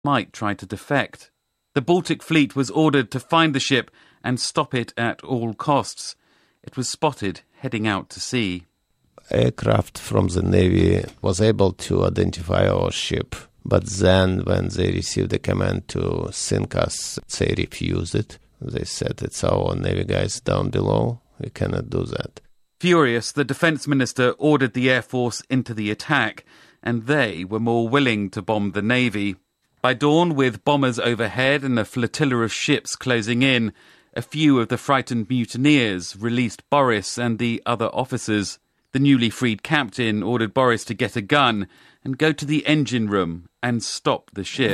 might try to defect. The Baltic Fleet was ordered to find the ship and stop it at all costs. It was spotted heading out to sea. Aircraft from the Navy was able to identify our ship, but then when they received the command to sink us, they refused it. They said, it's our Navy guys down below, we cannot do that. Furious, the Defence Minister ordered the Air Force into the attack, and they were more willing to bomb the Navy. By dawn, with bombers overhead and a flotilla of ships closing in, a few of the frightened mutineers released Boris and the other officers. The newly freed captain ordered Boris to get a gun and go to the engine room and stop the ship.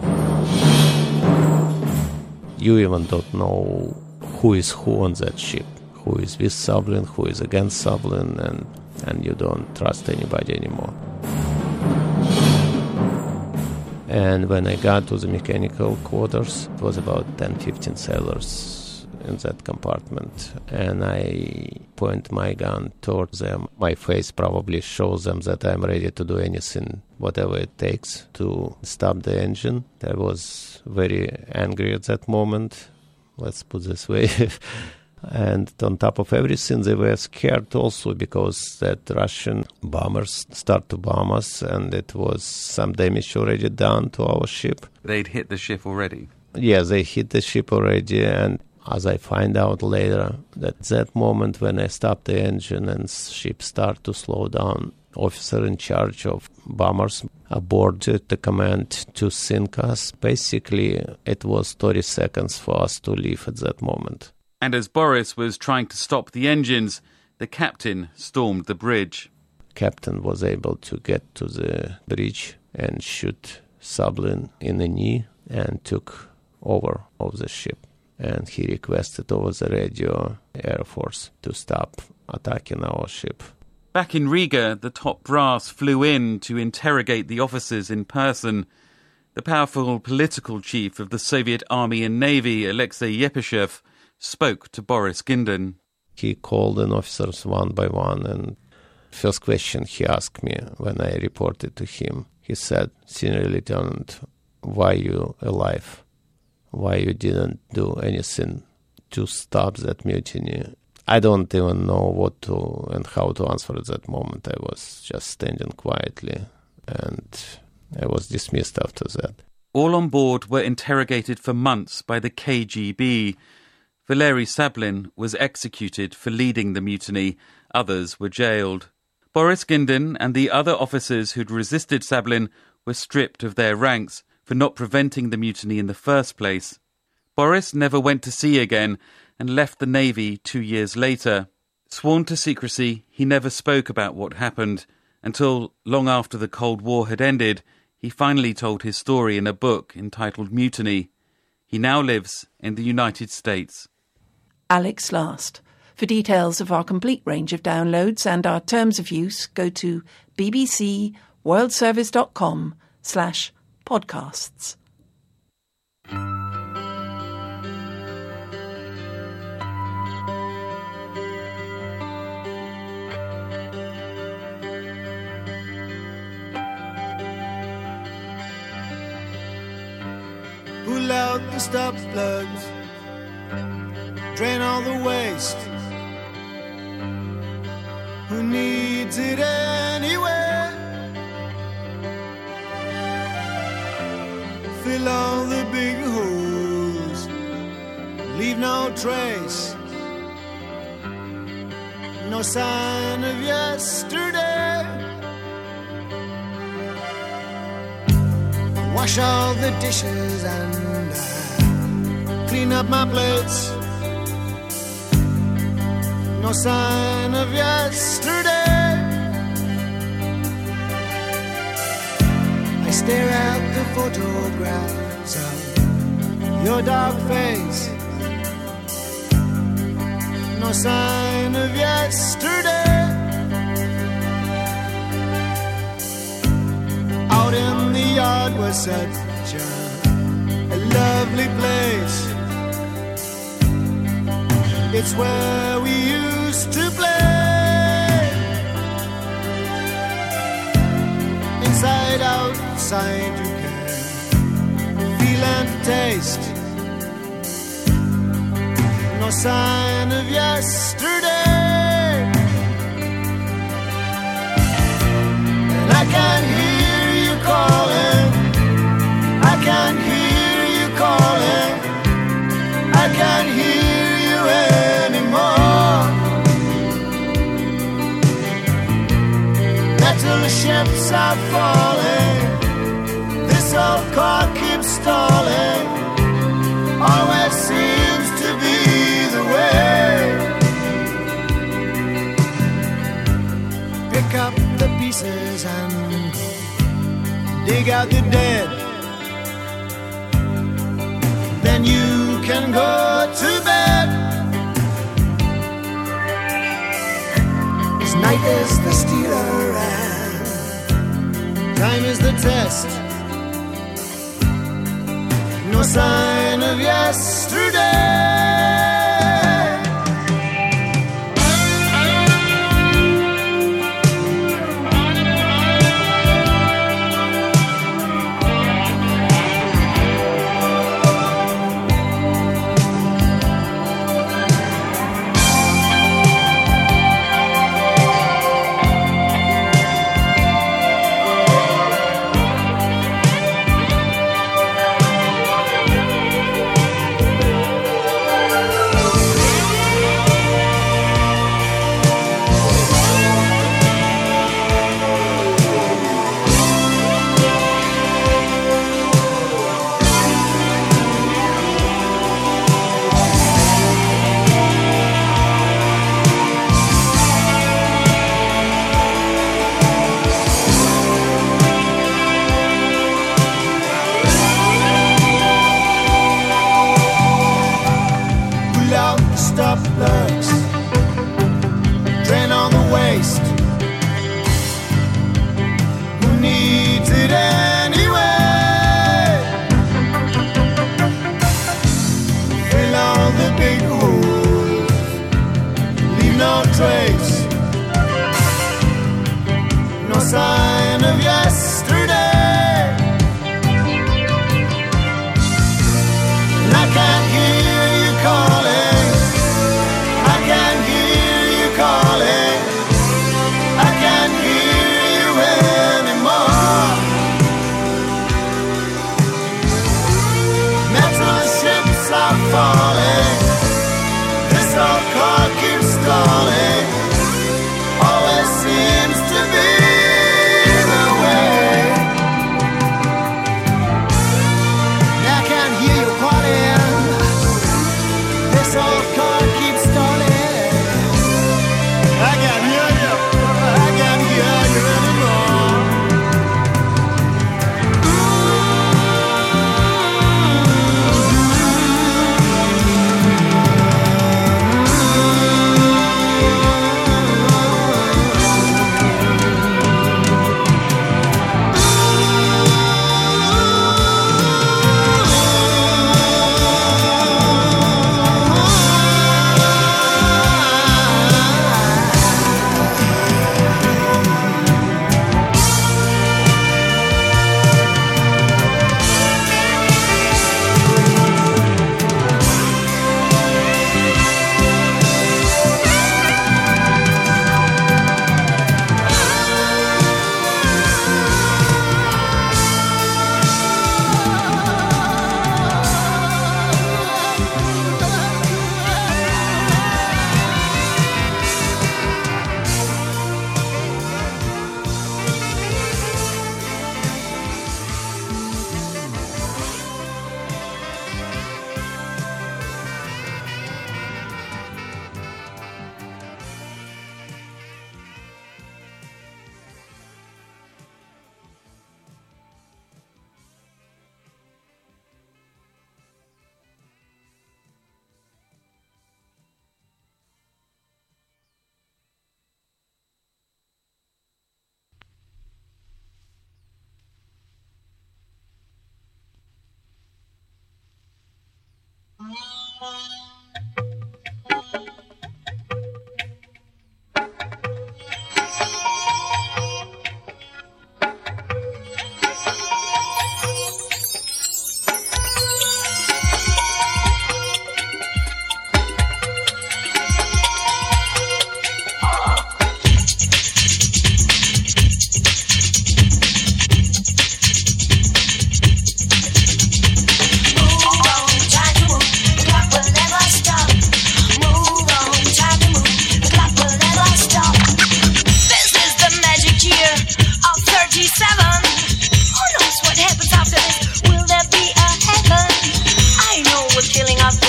You even don't know who is who on that ship, who is with Sablin, who is against Sablin, and you don't trust anybody anymore. And when I got to the mechanical quarters, it was about 10-15 sailors in that compartment, and I point my gun towards them. My face probably shows them that I'm ready to do anything, whatever it takes to stop the engine. I was very angry at that moment, let's put it this way. And on top of everything, they were scared also because that Russian bombers start to bomb us, and it was some damage already done to our ship. They'd hit the ship already? Yeah, they hit the ship already, and as I find out later, that moment when I stopped the engine and ship start to slow down, officer in charge of bombers aborted the command to sink us. Basically, it was 30 seconds for us to leave at that moment. And as Boris was trying to stop the engines, the captain stormed the bridge. Captain was able to get to the bridge and shoot Sablin in the knee and took over of the ship. And he requested over the radio Air Force to stop attacking our ship. Back in Riga, the top brass flew in to interrogate the officers in person. The powerful political chief of the Soviet Army and Navy, Alexei Yepeshev, spoke to Boris Gindin. He called the officers one by one, and first question he asked me when I reported to him, he said, "Senior Lieutenant, why you alive? Why you didn't do anything to stop that mutiny?" I don't even know what to and how to answer at that moment. I was just standing quietly, and I was dismissed after that. All on board were interrogated for months by the KGB. Valery Sablin was executed for leading the mutiny. Others were jailed. Boris Gindin and the other officers who'd resisted Sablin were stripped of their ranks for not preventing the mutiny in the first place. Boris never went to sea again and left the Navy 2 years later. Sworn to secrecy, he never spoke about what happened until, long after the Cold War had ended, he finally told his story in a book entitled Mutiny. He now lives in the United States. Alex Last. For details of our complete range of downloads and our terms of use, go to bbcworldservice.com/podcasts. Pull out the stop plugs, drain all the waste. Who needs it anyway? Fill all the big holes, leave no trace. No sign of yesterday. Wash all the dishes and clean up my plates. No sign of yesterday. I stare at the photographs of your dark face. No sign of yesterday. Out in the yard was such a lovely place. It's where we used to play. Inside, outside, you can taste. No sign of yesterday. And I can't hear you calling. I can't hear you calling. I can't hear you anymore. Metal ships are falling. This old car keeps stalling. Always seems to be the way. Pick up the pieces and dig out the dead. Then you can go to bed. This night is the stealer and time is the test. No sign of yesterday.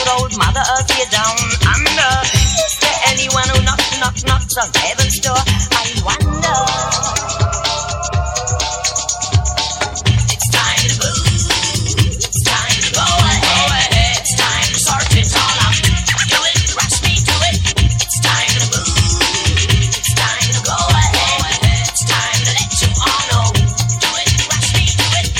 old Mother Earth here down under. Is there anyone who knocks on heaven's door? I wonder. It's time to move. It's time to go ahead. It's time to sort it all out. Do it, rush me to it. It's time to move. It's time to go ahead. It's time to let you all know. Do it, rush me to it.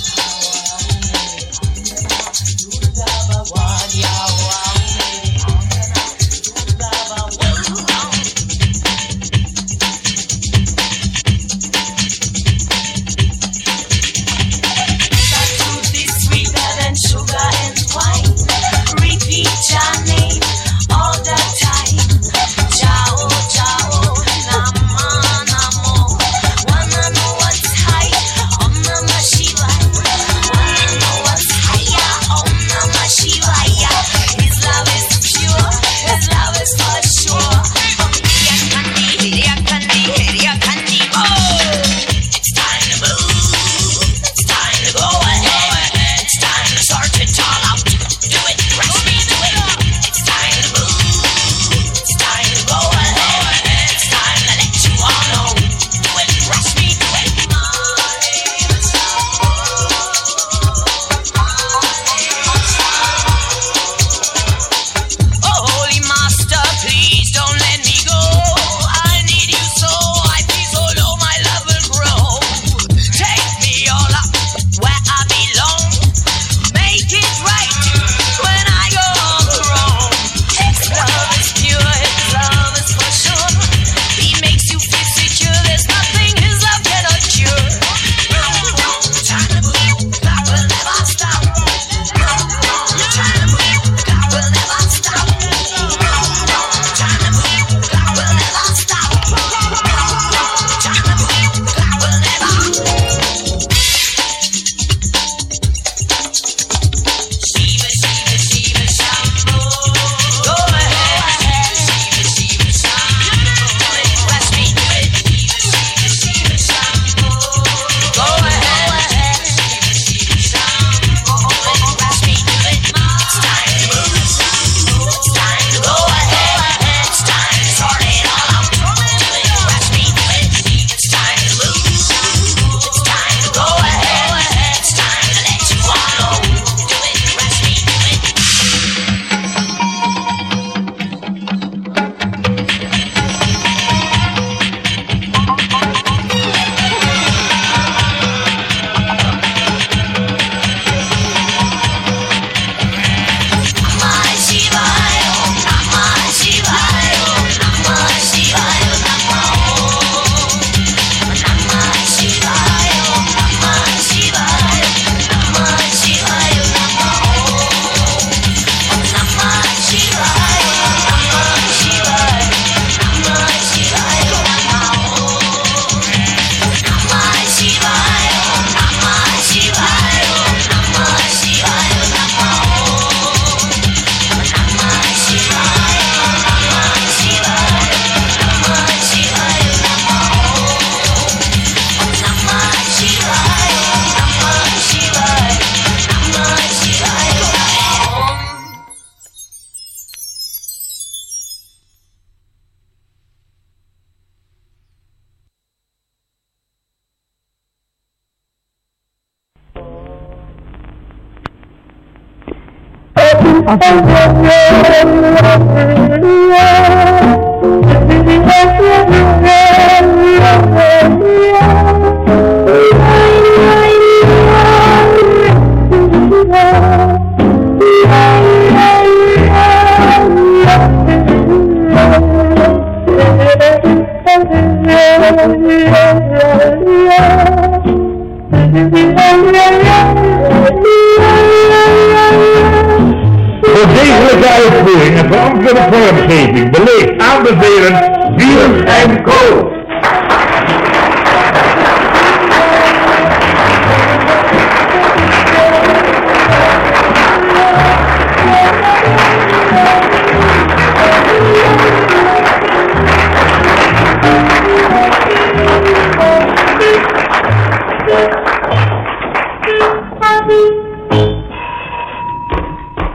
Voor degelijke uitvoering en verantwoorde vormgeving beleefd aanbevelen Wielens en Co.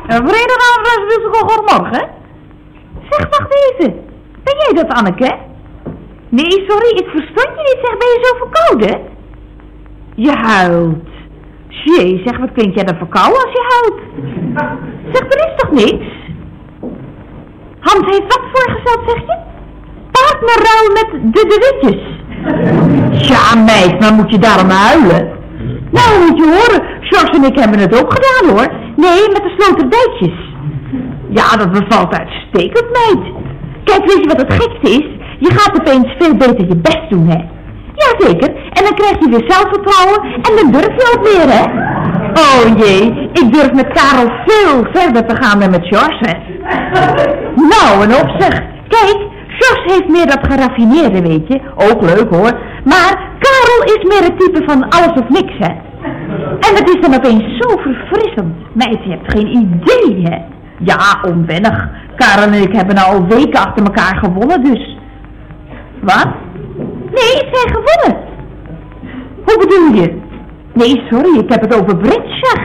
Vrijdagavond is het goedemorgen. Zeg, wacht even. Ben jij dat, Anneke? Nee, sorry, ik verstond je niet. Zeg, ben je zo verkouden? Je huilt. Jee, zeg, wat klink jij dan verkouden als je huilt? Zeg, er is toch niks? Hans heeft wat voorgesteld, zeg je? Partnerruil met de witjes. Ja, meid, maar moet je daarom huilen? Nou, moet je horen, George en ik hebben het ook gedaan, hoor. Nee, met de sloterdijtjes. Ja, dat bevalt uitstekend, meid. Kijk, weet je wat het gekste is? Je gaat opeens veel beter je best doen, hè? Jazeker, en dan krijg je weer zelfvertrouwen en dan durf je ook weer, hè? Oh jee, ik durf met Karel veel verder te gaan dan met George, hè? Nou, en op zeg. Kijk, George heeft meer dat geraffineerde, weet je. Ook leuk, hoor. Maar Karel is meer het type van alles of niks, hè? En het is dan opeens zo verfrissend. Meid, je hebt geen idee, hè? Ja, onwennig. Karel en ik hebben nou al weken achter elkaar gewonnen, dus... Wat? Nee, zij gewonnen. Hoe bedoel je? Nee, sorry, ik heb het over bridge, zeg.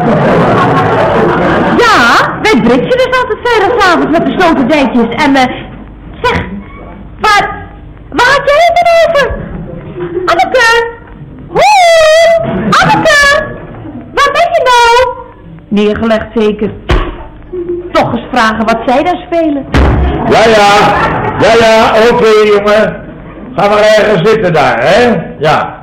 Ja, wij bridgen dus altijd vrijdagavond met de sloterdijtjes en zeg, waar had jij het dan over? Anneke! Hoi! Anneke! Waar ben je nou? Neergelegd zeker. Toch eens vragen wat zij daar spelen. Ja, oké, jongen. Ga maar ergens zitten daar, hè? Ja.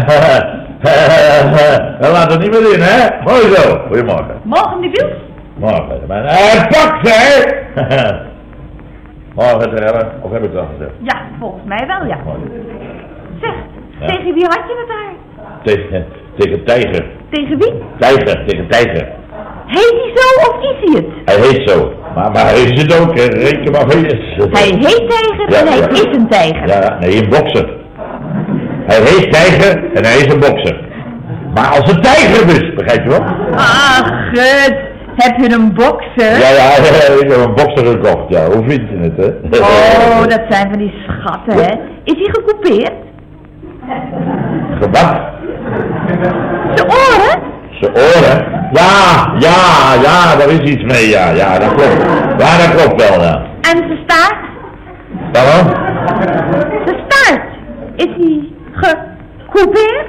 Laat het niet meer in, hè? Mooi zo. Goedemorgen. Morgen, de wiels? Morgen. Pak ze, hè? Morgen, Terrelle. Of heb ik het al gezegd? Ja, volgens mij wel, ja. Zeg, Ja. tegen wie had je het daar? Tegen Tijger. Tegen wie? Tegen Tijger. Heet hij zo of is hij het? Hij heet zo. Maar hij is het ook, hè? Reken maar van je. Hij heet tijger Ja, en hij ja. is een tijger. Ja, nee, een bokser. Hij heet Tijger en hij is een bokser. Maar als een tijger dus, begrijp je wel? Ach, gut. Heb je een bokser? Ja, ik heb een bokser gekocht. Ja, hoe vind je het, hè? Oh, dat zijn van die schatten, hè? Is hij gecoupeerd? Gebak. De oren? Zijn oren? Ja, daar is iets mee, ja, dat klopt. Ja, dat klopt wel, ja. En zijn staart? Waarom? Zijn staart. Is hij gecoupeerd?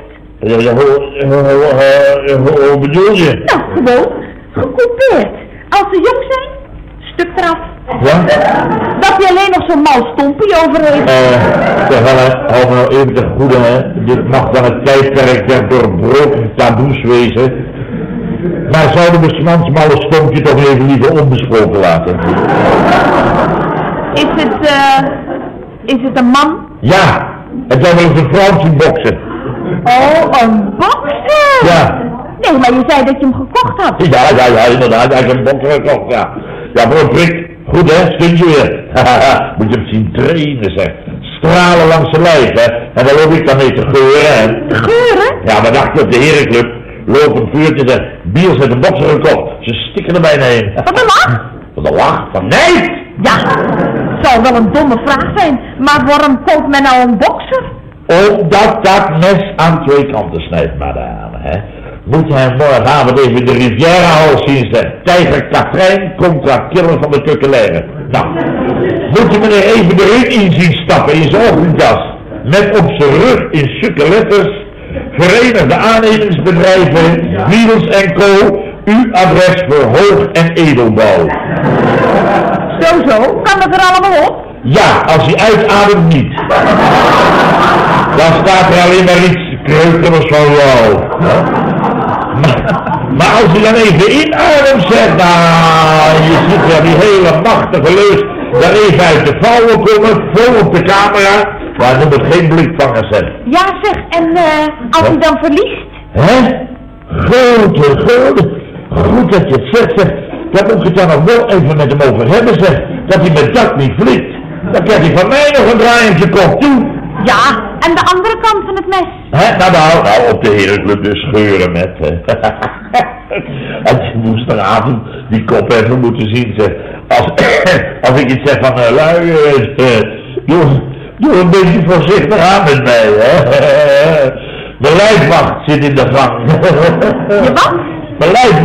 Hoe bedoel je? Nou, gewoon. Gecoupeerd. Als ze jong zijn, stuk eraf. Ja? Dat hij alleen nog zo'n mal stompie over heeft. Hou me nou even ten goede, hè. Dit mag dan het tijdperk der doorbroken taboes wezen. Maar zouden we 's mans malle stompje toch even liever onbesproken laten? Is het een man? Ja, het zou wel eens een vrouw zien boksen. Oh, een bokser! Ja. Nee, maar je zei dat je hem gekocht had. Ja, inderdaad, hij heeft een bokser gekocht, ja. Ja, voor een prik. Goed, hè, stuntje weer. Moet je hem zien trainen, zeg. Stralen langs zijn lijf, hè. En daar loop ik dan mee te geuren, hè. De geuren? Ja, maar dacht op de herenclub. Loop een vuurtje, zeg. Biels heeft een bokser gekocht. Ze stikken er bijna heen. Wat een lach? Wat een lach? Van nee! Ja, zou wel een domme vraag zijn, maar waarom koopt men nou een bokser? Omdat dat mes aan twee kanten snijdt, madame, hè. Moet je hem morgenavond even de Riviera-hal zien, zeg. Tijger Katrijn contra killer van de Kukkelaire. Nou, moet je meneer even de ring in zien stappen in zijn ochtendjas. Met op zijn rug in stukken letters. Verenigde Aannemersbedrijven, Wiels & Co. Uw adres voor hoog- en edelbouw. Zo, kan dat er allemaal op? Ja, als hij uitademt niet. Dan staat er alleen maar iets kreukeligs van jou. Maar als hij dan even inademt, zegt, nou, je ziet ja die hele machtige leus daar even uit de vouwen komen, vol op de camera. Maar noem het geen blikvangers, hè. Ja, zeg, en als hij dan verliest? Hè? Grote. Goed dat je het zegt, zeg. Daar moet je het dan nog wel even met hem over hebben, zeg. Dat hij met dat niet flikt. Dan krijgt hij van mij nog een draaientje kop toe. Ja, en de andere kant van het mes? Hè? Nou, op de herenclub dus scheuren met, hè. Had je woensdagavond die kop even moeten zien, zeg. Als ik iets zeg van, lui, doe een beetje voorzichtig aan met mij, hè. De lijfwacht zit in de gang. Je wat? De lijfwacht.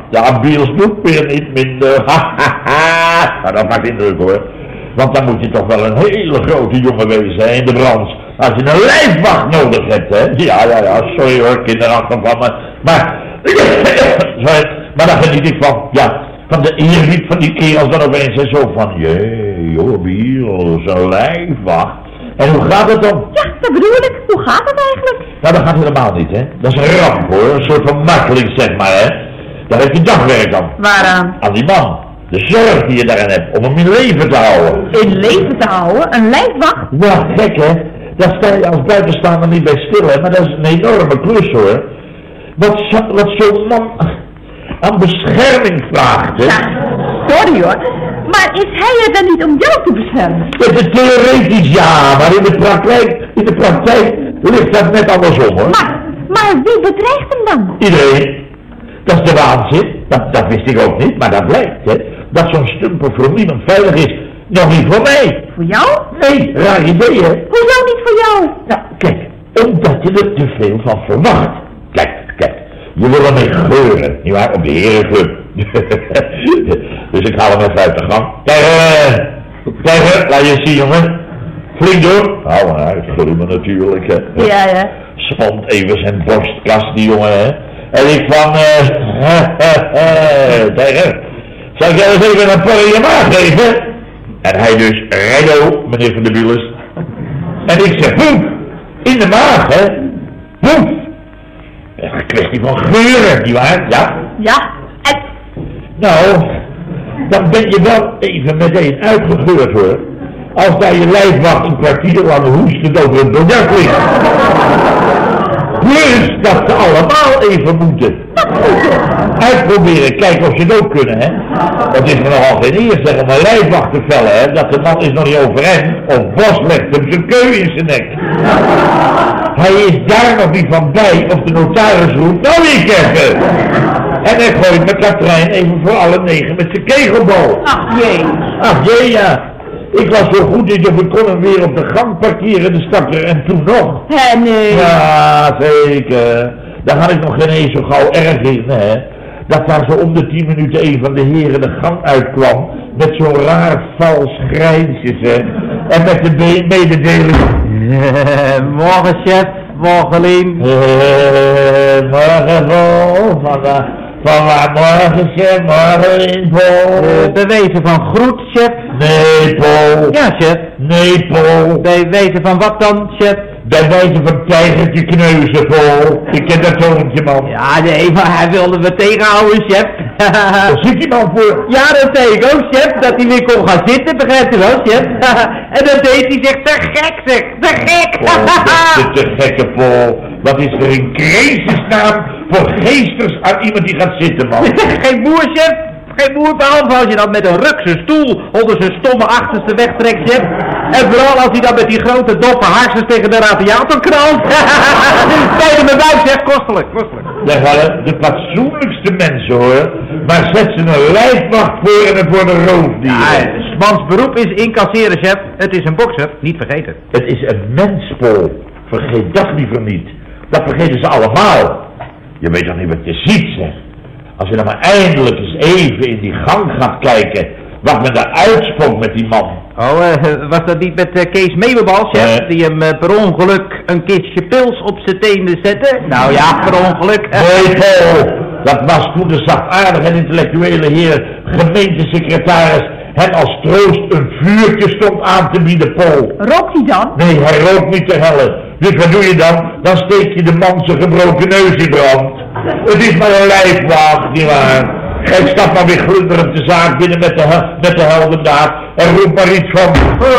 Ja, Biels doet weer niet minder. Maar dat maakt indruk hoor. Want dan moet je toch wel een hele grote jongen wezen hè, in de branche. Als je een lijfwacht nodig hebt, hè. Ja, sorry hoor, kinderachtig van me. Maar, sorry, maar daar geniet ik van. Ja, van de eerbied van die kerels dan opeens en zo van, jee, joh, Biels, een lijfwacht. En hoe gaat het dan? Ja, dat bedoel ik. Hoe gaat het eigenlijk? Nou, dat gaat helemaal niet, hè. Dat is een ramp, hoor. Een soort van marteling, zeg maar, hè. Daar heb je dagwerk aan. Waaraan? Aan die man. De zorg die je daarin hebt om hem in leven te houden. In leven te houden? Een lijfwacht? Ja, gek, hè. Daar sta je als buitenstaander niet bij stil, hè. Maar dat is een enorme klus, hoor. Wat zo'n man aan bescherming vraagt, hè. Ja, sorry hoor. Maar is hij er dan niet om jou te beschermen? Het is theoretisch ja, maar in de praktijk ligt dat net andersom, hoor. Maar wie bedreigt hem dan? Iedereen. Dat is de waanzin. Dat wist ik ook niet, maar dat blijkt, hè. Dat zo'n stumpel voor niemand veilig is. Nog niet voor mij. Voor jou? Nee, raar idee, hè. Hoezo niet voor jou? Nou, kijk, omdat je er te veel van verwacht. Kijk. Je wil ermee geuren, nietwaar, op de herenclub. Dus ik haal hem even uit de gang. Kijk, laat je zien, jongen. Flink door. Nou, hij grumme natuurlijk, hè. Ja. Spant even zijn borstkast, die jongen, hè. En ik van, tegen, zal ik jou eens even een porrie in je maag geven? En hij dus, rijdo, meneer Van der Bielers. En ik zeg, poep, in de maag, hè. Poep. Een kwestie van geuren, nietwaar? Ja? Ja, en... Nou, dan ben je wel even meteen uitgegeurd, hoor. Als daar je lijfwacht een kwartier lang hoestend over een biljart ligt. Plus dat ze allemaal even moeten. Uitproberen, kijken of ze het ook kunnen, hè. Het is me nogal geen eer, zeg, om een lijfwacht te vellen, hè. Dat de man is nog niet overeind, of Bos legt hem zijn keu in zijn nek. Hij is daar nog niet van bij, of de notaris roept, nou wie keffen. En hij gooit met Katrijn even voor alle 9 met zijn kegelbal. Ach jee, ja. Ik was zo goed niet of ik kon hem weer op de gang parkeren, de stakker, en toen nog. Nee. Ja, zeker. Daar had ik nog geen eens zo gauw erg in, hè. Dat daar zo om de 10 minuten een van de heren de gang uitkwam, met zo'n raar vals grijnsjes, hè. En met de mededeling... Morgen, chef. Morgen, Lien. Morgen, Vol. Van waar morgen, chef? Morgen, in Vol. Bij wijze van groet, chef. Nee, Paul. Ja, chef. Nee, Paul. Bij wijze van wat dan, chef? Bij wijze van tijgertje kneuzen, Paul. Ik ken dat zoontje, man. Ja, nee, maar hij wilde me tegenhouden, chef. Waar zit die man voor? Ja, dat zei ik ook, chef. Dat hij weer kon gaan zitten, begrijpt u wel, chef? En dan deed hij zich te gek, zeg. Te gek. Oh, te gekke, Paul. Wat is er in crisisnaam voor geesters aan iemand die gaat zitten, man? Geen boer, chef. Geen boer, behalve als je dan met een ruk zijn stoel onder zijn stomme achterste wegtrekt, chef. En vooral als hij dan met die grote doffe harsens tegen de radiator knalt. Tegen mijn buik, zeg. Kostelijk. Daar hadden de fatsoenlijkste mensen, hoor. Maar zet ze een lijfwacht voor en het worden roofdieren. Ja, Smans beroep is incasseren, chef. Het is een bokser, niet vergeten. Het is een mens, Paul. Vergeet dat liever niet. Dat vergeten ze allemaal. Je weet toch niet wat je ziet, zeg. Als je dan maar eindelijk eens even in die gang gaat kijken, wat men daar uitspookt met die man. Oh, was dat niet met Kees Meeuwenbal, chef? Die hem per ongeluk een kistje pils op zijn tenen zette? Nou ja, per ongeluk. Nee, Paul. Dat was toen de zachtaardige en intellectuele heer gemeentesecretaris hem als troost een vuurtje stond aan te bieden, Paul. Rookt hij dan? Nee, hij rookt niet te helle. Dus wat doe je dan? Dan steek je de man zijn gebroken neus in brand. Het is maar een lijfwacht, nietwaar? Hij stapt maar weer glunderend de zaak binnen met de heldendaad en roept maar iets van...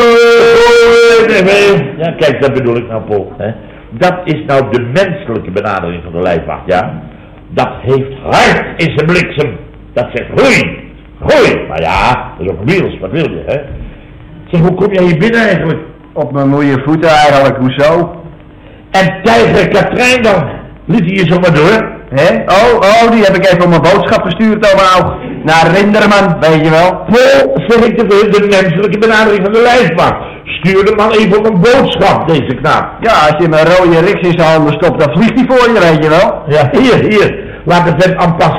Ja, kijk, dat bedoel ik nou, Paul. Hè? Dat is nou de menselijke benadering van de lijfwacht, ja? Dat heeft hart in zijn bliksem. Dat zegt groei. Maar ja, dat is ook wiels, wat wil je, hè? Zeg, hoe kom jij hier binnen eigenlijk? Op mijn mooie voeten eigenlijk, hoezo? En tijger Katrijn dan? Liet hij je zomaar door? Hè? Oh, die heb ik even op mijn boodschap gestuurd over naar Rinderman, weet je wel. Paul, zeg ik de menselijke benadering van de lijfwacht. Stuur de man even op een boodschap, deze knaap. Ja, als je mijn rode riks in zijn handen stopt, dan vliegt hij voor je, weet je wel. Ja, hier. Laat het hem en passant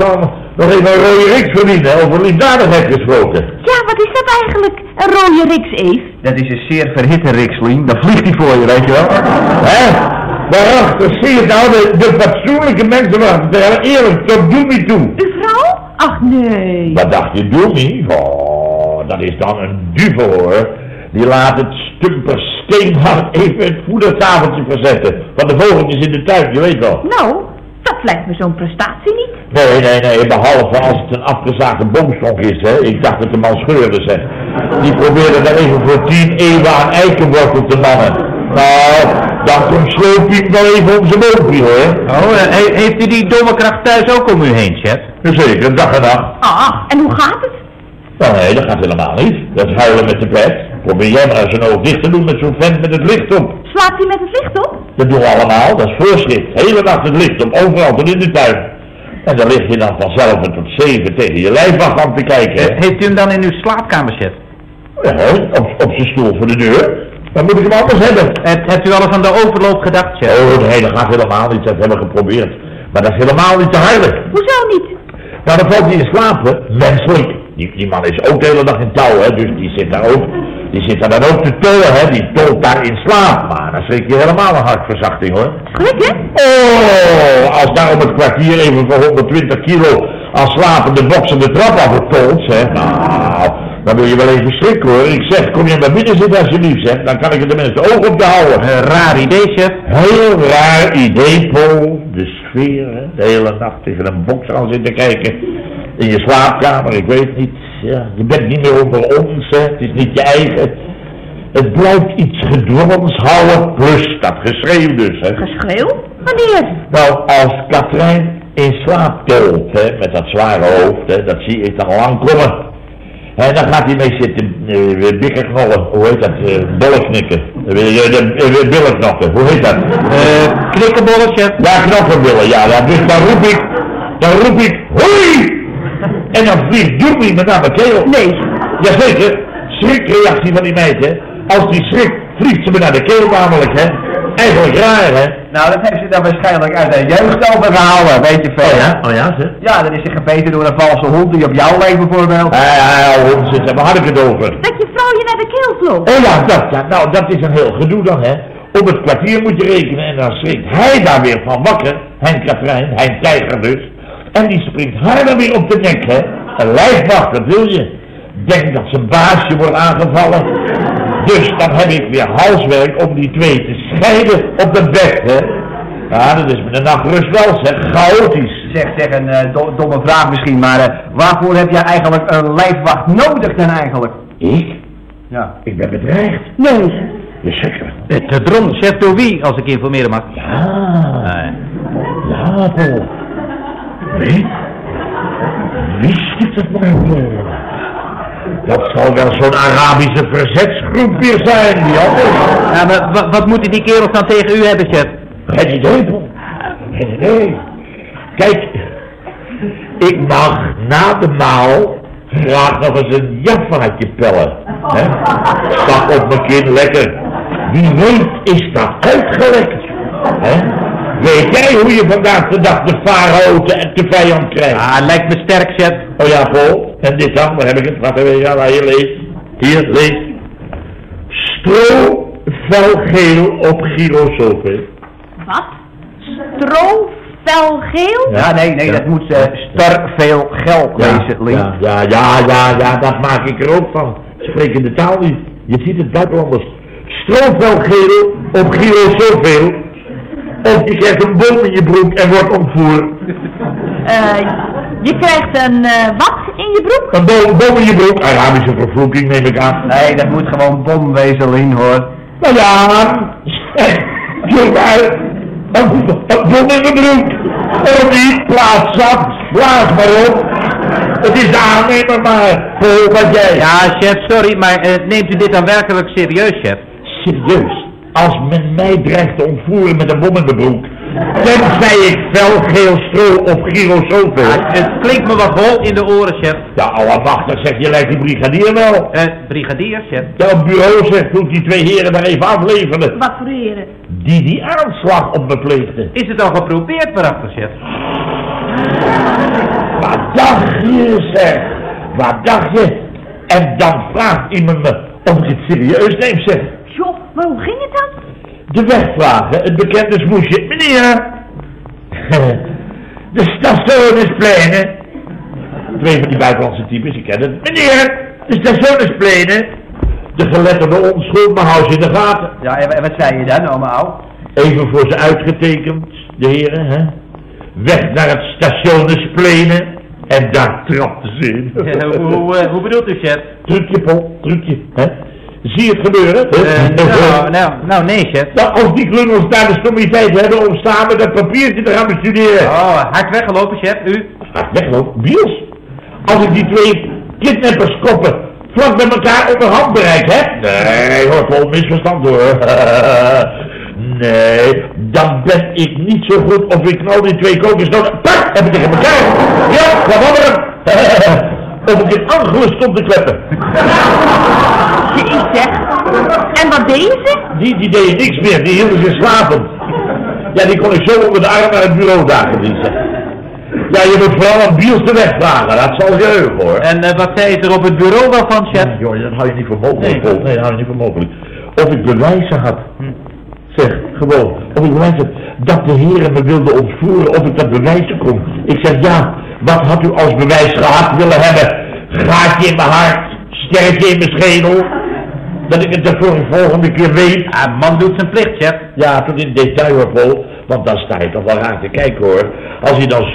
nog even een rode riks verdienen, over liefdadigheid gesproken. Ja, wat is dat eigenlijk? Een rode riks, Eve? Dat is een zeer verhitte Rikslien. Dan vliegt hij voor je, weet je wel. Hè? Waarachter, zie je nou, de fatsoenlijke mensen wachten, eerlijk, tot doe me toe. Uw vrouw? Ach, nee. Wat dacht je, doe me? Oh, dat is dan een duvel hoor. Die laat het stumper steenhard even het voedertafeltje verzetten. Van de vogeltjes in de tuin, je weet wel. Nou, dat lijkt me zo'n prestatie niet. Nee, behalve als het een afgezaagde boomstok is, hè. Ik dacht dat de man scheurde, zeg. Die probeerde daar even voor 10 eeuwen aan eikenwortel te mannen. Nou, dan komt Sloopie wel even om zijn boompje, hoor. Oh, heeft u die domme kracht thuis ook om u heen, chef? Zeker, dag en nacht. Ah, en hoe gaat het? Nou, nee, dat gaat helemaal niet. Dat is huilen met de pet. Probeer jij maar eens een oog dicht te doen met zo'n vent met het licht op. Slaapt hij met het licht op? Dat doen we allemaal, dat is voorschrift. Hele nacht het licht op, overal tot in de tuin. En dan lig je dan vanzelf tot 7 tegen je lijfwacht aan te kijken. Heeft u hem dan in uw slaapkamer, chef? Ja, op zijn stoel voor de deur. Dan moet ik hem anders hebben. Hebt u al eens aan de overloop gedacht, chef? Oh nee, dat gaat helemaal niet. Dat hebben we geprobeerd. Maar dat is helemaal niet te heilig. Hoezo niet? Nou, dan valt hij in slaap, hè. Menselijk. Die man is ook de hele dag in touw, hè. Dus die zit daar dan ook te tollen, hè. Die tolt daar in slaap. Maar dan schrik je helemaal een hartverzachting, hoor. Schrikken? Oh, als daar om het kwartier even voor 120 kilo als slapende boksen de trap afgetold, zeg. Nou, dan wil je wel even schrikken, hoor. Ik zeg, kom je maar binnen zitten alsjeblieft, zeg. Dan kan ik er tenminste oog op te houden. Raar idee, chef. Heel raar idee, Paul. De sfeer, hè. De hele nacht tegen een box aan zitten kijken. In je slaapkamer, ik weet niet. Ja, je bent niet meer onder ons, hè. Het is niet je eigen. Het blijft iets gedwongens houden, plus dat geschreeuw dus, hè. Geschreeuw? Wanneer? Nou, als Katrijn in slaap tolt, hè, met dat zware hoofd, hè, dat zie ik dan lang komen. En dan gaat hij mee zitten, bikkerknollen, hoe heet dat, bollenknikken, billenknoppen, hoe heet dat? Knikkenbollen, chef. Ja, knoppenbillen, ja, dus dan roep ik, hoi! En dan vliegt Doemie me naar mijn keel. Nee. Jazeker, schrikreactie van die meid, hè. Als die schrikt, vliegt ze me naar de keel namelijk, hè. Eigenlijk raar, hè. Nou, dat heeft ze dan waarschijnlijk uit de jeugd overgehouden, weet je veel. Oh ja, zeg. Ja, dan is ze gebeten door een valse hond die op jou leeft bijvoorbeeld. Hond zitten, waar had ik het over? Dat je vrouw je naar de keel vloog. Oh ja, nou, dat is een heel gedoe dan, hè. Op het kwartier moet je rekenen en dan schrikt hij daar weer van wakker. Hein Katrijn, Hein Tijger dus. En die springt haar dan weer op de nek, hè. Een lijfwacht, dat wil je. Denk dat zijn baasje wordt aangevallen. Dus dan heb ik weer halswerk om die twee te scheiden op het bed, hè. Ja, dat is met de nachtrust wel, zeg. Chaotisch. Zeg een domme vraag misschien, maar waarvoor heb jij eigenlijk een lijfwacht nodig dan eigenlijk? Ik? Ja. Ik ben bedreigd. Nee. Zeker. Gedroomd, chef, door wie, als ik informeren mag? Ja, Paul. Wie schiet het maar voor? Dat zal wel zo'n Arabische verzetsgroep weer zijn, die anders. Ja, maar wat moeten die kerels dan tegen u hebben, chef? Geen idee, Paul. Geen idee. Kijk, ik mag na de maal graag nog eens een jaffaatje pellen. Hè? Stap op mijn kin, lekker. Wie weet is dat uitgelekt. Hè? Weet jij hoe je vandaag de dag de farao te vijand krijgt? Ah, lijkt me sterk, chef. Oh ja, Paul. En dit dan? Waar heb ik het? Wacht even, ja, hier, lees. Hier, lees. Stro, felgeel op gyrosofie. Wat? Stro, felgeel? Ja, nee, dat moet star veel geld lezen, Link. Ja, dat maak ik er ook van. Spreken de taal niet. Je ziet het buitenlanders. Strofelgeel op Giro zoveel. Of je krijgt een bom in je broek en wordt ontvoerd. Je krijgt een wat in je broek? Een bom in je broek. Arabische vervloeking neem ik aan. Nee, dat moet gewoon bom wezen, Link, hoor. Nou ja, kijk maar. Een bom in mijn broek. Waarom niet? Blaas maar op. Het is de aannemer maar. Voor wat jij. Ja, chef, sorry, maar neemt u dit dan werkelijk serieus, chef? Serieus? Als men mij dreigt te ontvoeren met een bom in mijn broek, tenzij ik felgeel stro op Giro zoveel. Ja, het klinkt me wat hol in de oren, chef. Ja, allemachtig, zeg je, lijkt die brigadier wel. Brigadier, chef? Ja, op bureau zegt, moet die twee heren daar even afleveren. Wat voor heren? Die aanslag op me pleegden. Is het al geprobeerd, waarachtig, chef? Wat dacht je, zeg? Wat dacht je? En dan vraagt iemand me of ik het serieus neem, zeg. Joh, maar hoe ging het dan? De wegvragen, het bekende smoesje. Meneer, de stationspleinen. 2 van die buitenlandse types, ik ken het. Meneer, de stationspleinen. De geletterde onschuld, maar hou ze in de gaten. Ja, en wat zei je dan, oma Au? Even voor ze uitgetekend, de heren, hè. Weg naar het stationspleinen. En daar trapte ze in. Hoe bedoelt u, chef? Trucje, Paul, trucje, hè. Zie je het gebeuren? Nou, nee, chef. Nou, als die klungels daar de stommiteit hebben om samen dat papiertje te gaan bestuderen. Oh, hard weggelopen, chef, u? Hard weglopen? Biels? Als ik die 2 kidnapperskoppen vlak bij elkaar onder handbereik heb? Nee, hoor, Paul, misverstand hoor. Nee, dan ben ik niet zo goed of ik knal die 2 kokosnoten. Pak, heb ik tegen elkaar. Ja, kwam hem. Of ik in Angelus stond te kleppen. Ik zeg. En wat deden ze? Die deden niks meer, die hielden zich slapend. Ja, die kon ik zo onder de arm naar het bureau dagen, die zeg. Ja, je moet vooral aan Biels de weg vragen, dat zal je heugen hoor. En wat zei het er op het bureau wel van, chef? Nee, joh, dat hou je niet voor mogelijk, Paul. Nee, dat hou je niet voor mogelijk. Of ik bewijzen had. Zeg, gewoon, of ik bewijzen dat de heren me wilden ontvoeren, of ik dat bewijzen kon. Ik zeg, ja, wat had u als bewijs gehad willen hebben? Gaatje in mijn hart, sterretje in mijn schedel. Dat ik het de volgende keer weet. Ah, man doet zijn plicht, chef. Ja, tot in detail hoor, Paul. Want dan sta je toch wel raar te kijken hoor. Als je dan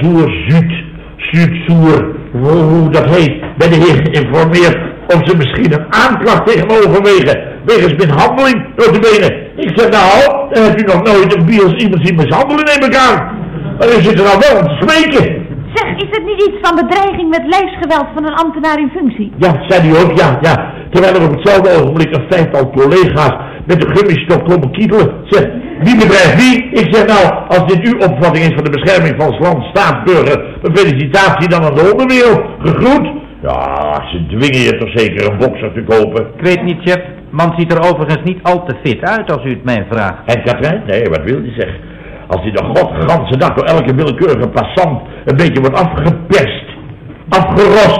zoer, hoe dat heet, bij de heer geïnformeerd of ze misschien een aanklacht tegen me overwegen. Wegens mishandeling door de benen. Ik zeg nou, dan heb u nog nooit een Biels iemand zien mishandelen, neem ik aan. Maar u zit er nou wel om te smeken. Zeg, is het niet iets van bedreiging met lijfsgeweld van een ambtenaar in functie? Ja, zei hij ook, ja. Terwijl er op hetzelfde ogenblik een 5-tal collega's met de gummistop komen kietelen. Zeg, wie bedreigt wie? Ik zeg nou, als dit uw opvatting is van de bescherming van het land, staatsburger, een felicitatie dan aan de hondenwereld. Gegroet. Ja, ze dwingen je toch zeker een bokser te kopen. Ik weet niet, chef. Man ziet er overigens niet al te fit uit als u het mij vraagt. En Katrijn? Nee, wat wil je zeggen? Als hij de godganse dag door elke willekeurige passant een beetje wordt afgeperst, afgerost.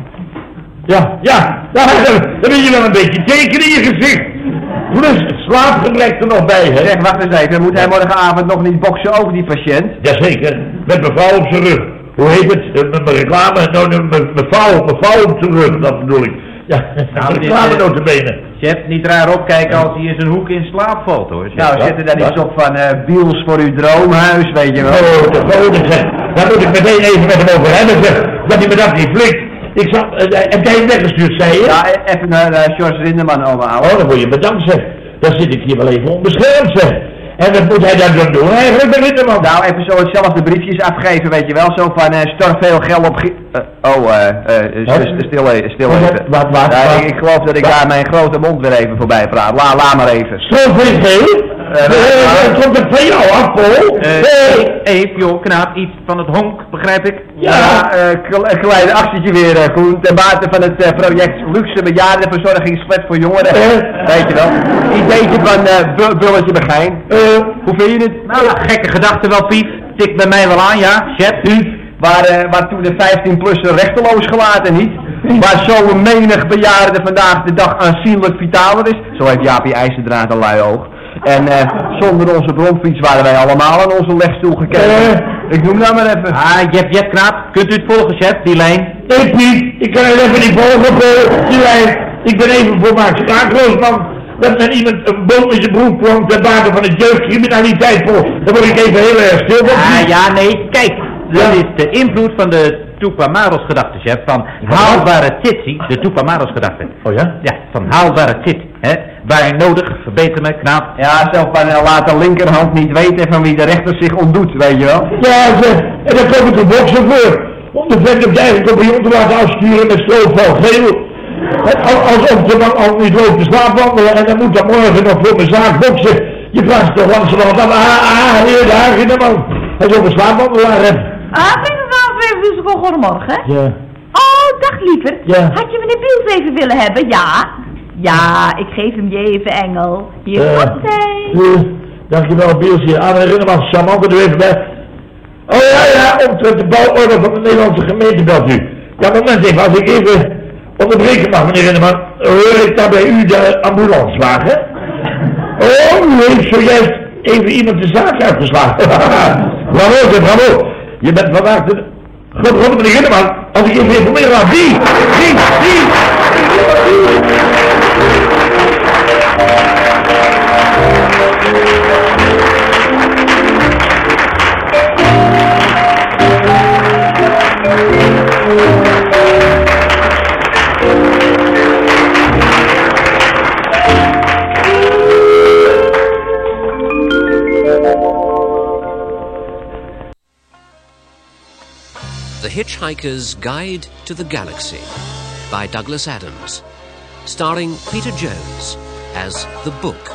Ja, dan ben je wel een beetje teken in je gezicht. Plus het slaapgebrek er nog bij, hè? Zeg, wacht eens even, moet hij morgenavond nog niet boksen, ook die patiënt? Jazeker, met mevrouw op zijn rug. Hoe heet het? Mijn reclame? Mevrouw op zijn rug, dat bedoel ik. Ja, reclame notabene. Chef, niet raar opkijken als hij in zijn hoek in slaap valt, hoor. Chef. Nou, zit er dan iets op van Biels voor uw droomhuis, weet je wel? Oh, de goden, zeg. Daar moet ik meteen even met hem over hebben, zeg. Dat hij me dat niet flikt. Ik zag, heb jij hem weggestuurd, zei je? Ja, even naar George Rinderman overhalen. Oh, dan word je bedankt, zeg. Dan zit ik hier wel even onbeschermd, zeg. En wat moet hij dan doen eigenlijk, de Rinderman? Nou, even zo hetzelfde briefjes afgeven, weet je wel. Zo van, stort veel geld op... Stil even. Wat? Ik geloof dat ik daar mijn grote mond weer even voorbij praat. Laat maar even. Zoveel geld? Komt het van jou af, Paul? Even, joh, knaap, iets van het honk, begrijp ik? Ja, een klein actietje weer, Koen, ten bate van het project Luxe Bejaardenverzorgingsflat voor jongeren. Weet je wel, ideetje van Bulletje Begijn. Hoe vind je het? Nou, gekke gedachte wel, Piet. Tikt bij mij wel aan, ja, chef. Waar toen de 15-plusser rechteloos gelaten niet. Waar zo'n menig bejaarde vandaag de dag aanzienlijk vitaler is. Zo heeft Jaapie IJzerdraad een lui oog. En zonder onze bromfiets waren wij allemaal aan onze legstoel gekeken. Ik noem nou maar even. Jep, knaap. Kunt u het volgen, chef, die lijn? Nee, Piet, ik kan het even niet volgen, die lijn. Ik ben even voor Maak spraakloos, man. Dat men iemand een boom in zijn broek kwam ten bate van het jeugdcriminaliteit voor. Dan word ik even heel erg stil. Nee, kijk. Dat is de invloed van de Tupamaros gedachte, chef. Van haalbare titsie, de Tupamaros gedachte. Oh ja? Ja, van haalbare tit. Hè? Waar nodig, verbeter me, knaap. Ja, zelf van laat de linkerhand niet weten van wie de rechter zich ontdoet, weet je wel. Ja, zeg. En daar kom ik een bokser voor. Om de vent op de eigen compagnon te laten afsturen met stroopvel geel. Alsof de man al niet loopt te slaapwandelen en dan moet dan morgen nog voor mijn zaak boksen. Je vraagt toch langzamerhand af, hier, daar in de man. Hij is ook een slaapwandelaar, hè. Goedemorgen. Ja. Oh, dag lieverd. Ja. Had je meneer Biels even willen hebben? Ja, ik geef hem je even, Engel. Hier komt hij. Dankjewel, Biels hier. Aan Rinderman, charmant, er even bij. Oh ja, omtrent de bouworde van de Nederlandse gemeente belt u. Ja, moment even, als ik even onderbreken mag, meneer Rinneman. Hoor ik daar bij u de ambulancewagen? Oh, u heeft zojuist even iemand de zaak uitgeslagen. Bravo, zeg, bravo. Je bent vandaag de... God, meneer Rinneman, als ik even informeer aan die. The Hitchhiker's Guide to the Galaxy by Douglas Adams, starring Peter Jones as the Book.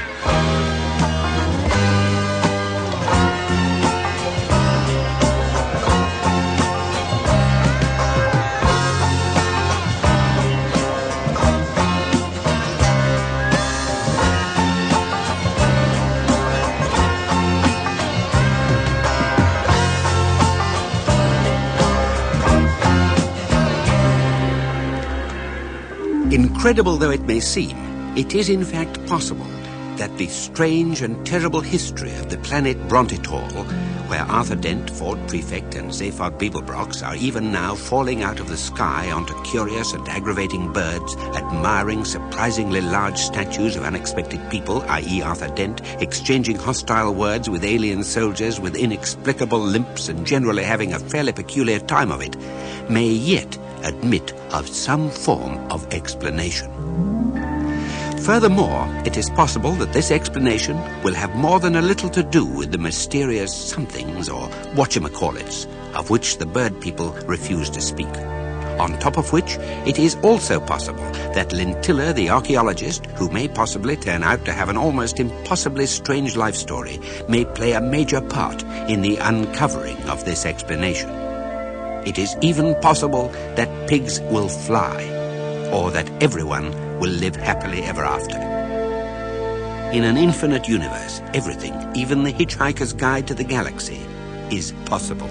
Incredible though it may seem, it is in fact possible that the strange and terrible history of the planet Brontitor, where Arthur Dent, Ford Prefect, and Zaphod Beeblebrox are even now falling out of the sky onto curious and aggravating birds, admiring surprisingly large statues of unexpected people, i.e. Arthur Dent, exchanging hostile words with alien soldiers with inexplicable limps and generally having a fairly peculiar time of it, may yet admit of some form of explanation. Furthermore, it is possible that this explanation will have more than a little to do with the mysterious somethings, or whatchamacallits, of which the bird people refuse to speak. On top of which, it is also possible that Lintilla, the archaeologist, who may possibly turn out to have an almost impossibly strange life story, may play a major part in the uncovering of this explanation. It is even possible that pigs will fly, or that everyone will live happily ever after. In an infinite universe, everything, even the Hitchhiker's Guide to the Galaxy, is possible.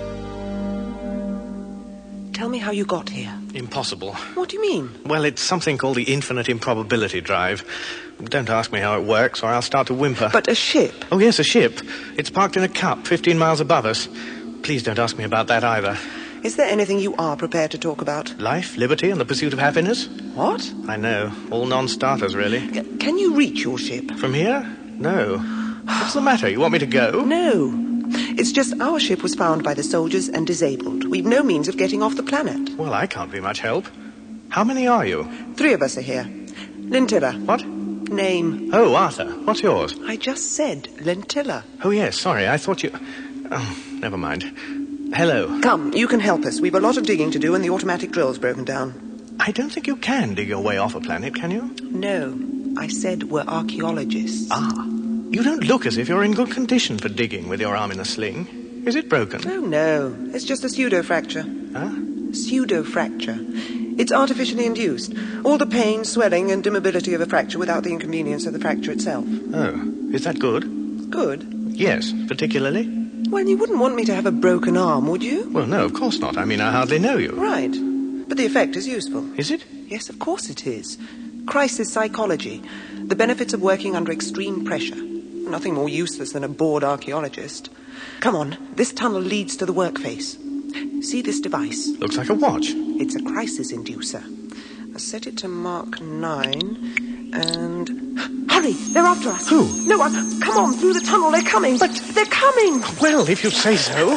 Tell me how you got here. Impossible. What do you mean? Well, it's something called the infinite improbability drive. Don't ask me how it works, or I'll start to whimper. But a ship? Oh, yes, a ship. It's parked in a cup 15 miles above us. Please don't ask me about that either. Is there anything you are prepared to talk about? Life, liberty, and the pursuit of happiness? What? I know. All non-starters, really. Can you reach your ship? From here? No. What's the matter? You want me to go? No. It's just our ship was found by the soldiers and disabled. We've no means of getting off the planet. Well, I can't be much help. How many are you? 3 of us are here. Lintilla. What? Name. Oh, Arthur. What's yours? I just said Lintilla. Oh, yes, sorry. I thought you... Oh, never mind. Hello. Come, you can help us. We've a lot of digging to do and the automatic drill's broken down. I don't think you can dig your way off a planet, can you? No. I said we're archaeologists. Ah. You don't look as if you're in good condition for digging with your arm in a sling. Is it broken? Oh, no. It's just a pseudo-fracture. Huh? Pseudo-fracture. It's artificially induced. All the pain, swelling, and immobility of a fracture without the inconvenience of the fracture itself. Oh. Is that good? Good? Yes. Particularly? Well, you wouldn't want me to have a broken arm, would you? Well, no, of course not. I mean, I hardly know you. Right. But the effect is useful. Is it? Yes, of course it is. Crisis psychology. The benefits of working under extreme pressure. Nothing more useless than a bored archaeologist. Come on, this tunnel leads to the workface. See this device? Looks like a watch. It's a crisis inducer. I'll set it to Mark 9, and... Hurry! They're after us! Who? No one! Come on, through the tunnel, they're coming! But they're coming! Well, if you say so.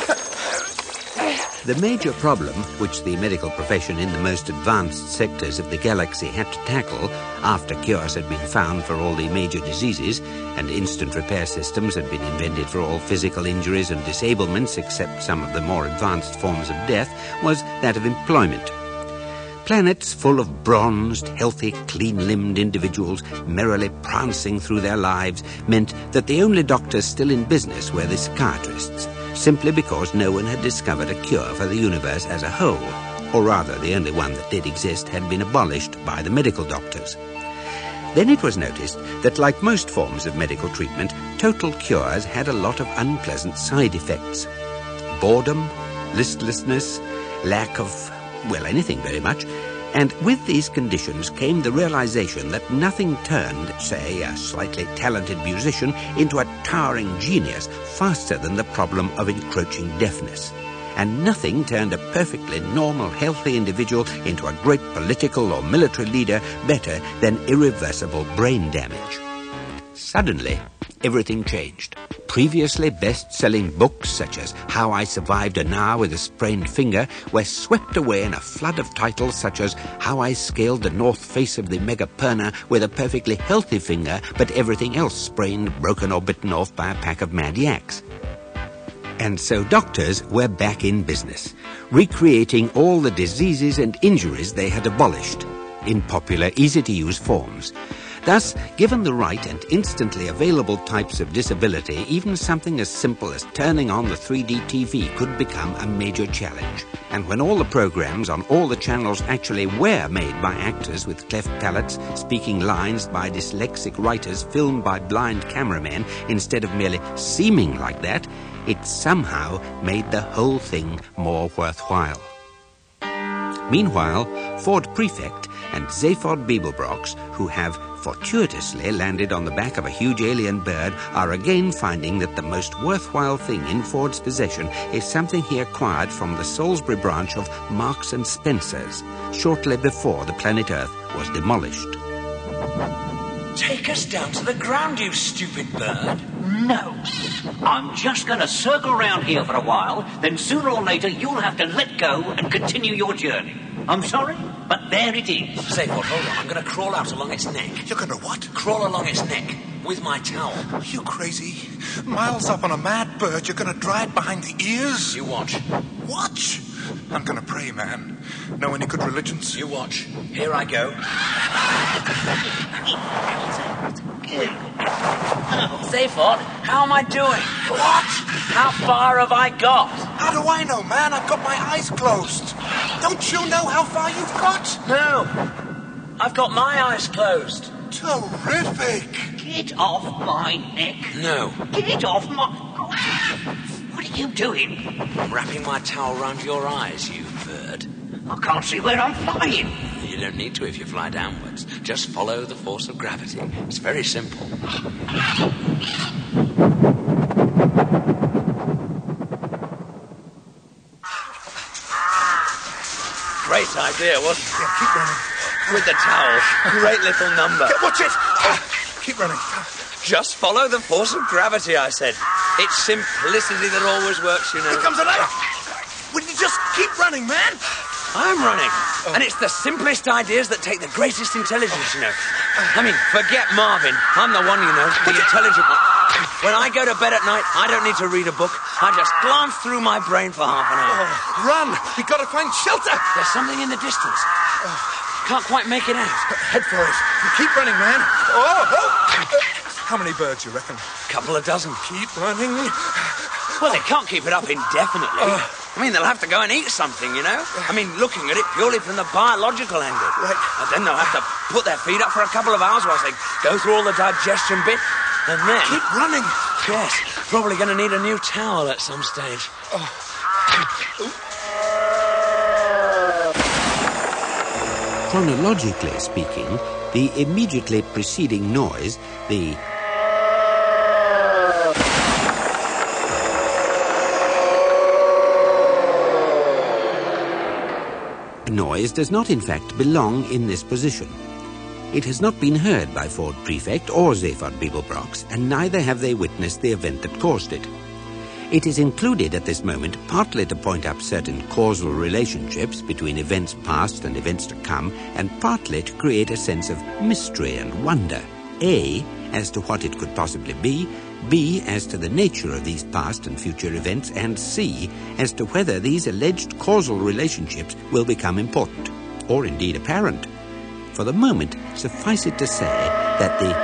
The major problem which the medical profession in the most advanced sectors of the galaxy had to tackle after cures had been found for all the major diseases and instant repair systems had been invented for all physical injuries and disablements except some of the more advanced forms of death was that of employment. Planets full of bronzed, healthy, clean-limbed individuals merrily prancing through their lives meant that the only doctors still in business were the psychiatrists, simply because no one had discovered a cure for the universe as a whole, or rather the only one that did exist had been abolished by the medical doctors. Then it was noticed that, like most forms of medical treatment, total cures had a lot of unpleasant side effects. boredom, listlessness, lack of, well, anything very much. And with these conditions came the realization that nothing turned, say, a slightly talented musician into a towering genius faster than the problem of encroaching deafness. And nothing turned a perfectly normal, healthy individual into a great political or military leader better than irreversible brain damage. Suddenly, everything changed. Previously best-selling books such as How I Survived an Hour with a Sprained Finger were swept away in a flood of titles such as How I Scaled the North Face of the Megaperna with a perfectly healthy finger, but everything else sprained, broken or bitten off by a pack of mad yaks. And so doctors were back in business, recreating all the diseases and injuries they had abolished in popular, easy-to-use forms. Thus, given the right and instantly available types of disability, even something as simple as turning on the 3D TV could become a major challenge. And when all the programs on all the channels actually were made by actors with cleft palates, speaking lines by dyslexic writers, filmed by blind cameramen, instead of merely seeming like that, it somehow made the whole thing more worthwhile. Meanwhile, Ford Prefect and Zaphod Beeblebrox, who have fortuitously landed on the back of a huge alien bird, are again finding that the most worthwhile thing in Ford's possession is something he acquired from the Salisbury branch of Marks and Spencer's, shortly before the planet Earth was demolished. Take us down to the ground, you stupid bird. No. I'm just going to circle round here for a while, then sooner or later you'll have to let go and continue your journey. I'm sorry, but there it is. Zaphod, hold on. I'm going to crawl out along its neck. You're going to what? Crawl along its neck with my towel. Are you crazy? Miles up on a mad bird, you're going to dry it behind the ears? You watch. Watch? I'm going to pray, man. Know any good religions? You watch. Here I go. Zaphod, how am I doing? What? How far have I got? How do I know, man? I've got my eyes closed. Don't you know how far you've got? No. I've got my eyes closed. Terrific. Get off my neck. No. Get off my... What are you doing? I'm wrapping my towel round your eyes, you bird. I can't see where I'm flying. You don't need to if you fly downwards. Just follow the force of gravity. It's very simple. Great idea, wasn't it? Yeah, keep running. With the towel. Great little number. Watch it. Keep running. Just follow the force of gravity, I said. It's simplicity that always works, you know. Here comes a light. Will you just keep running, man? I'm running. And it's the simplest ideas that take the greatest intelligence, you know. I mean, forget Marvin. I'm the one, you know, the intelligent one. When I go to bed at night, I don't need to read a book. I just glance through my brain for half an hour. Run! We've got to find shelter! There's something in the distance. Can't quite make it out. Head for it. Keep running, man. Oh! How many birds, you reckon? Couple of dozen. Keep running. Well, they can't keep it up indefinitely. I mean, they'll have to go and eat something, you know? I mean, looking at it purely from the biological angle. Right. And then they'll have to put their feet up for a couple of hours whilst they go through all the digestion bit. And then... Keep running. Yes, probably going to need a new towel at some stage. Chronologically speaking, the immediately preceding noise, the noise does not in fact belong in this position. It has not been heard by Ford Prefect or Zaphod Beeblebrox, and neither have they witnessed the event that caused it. It is included at this moment partly to point up certain causal relationships between events past and events to come, and partly to create a sense of mystery and wonder, A, as to what it could possibly be, B, as to the nature of these past and future events, and C, as to whether these alleged causal relationships will become important, or indeed apparent. For the moment, suffice it to say that the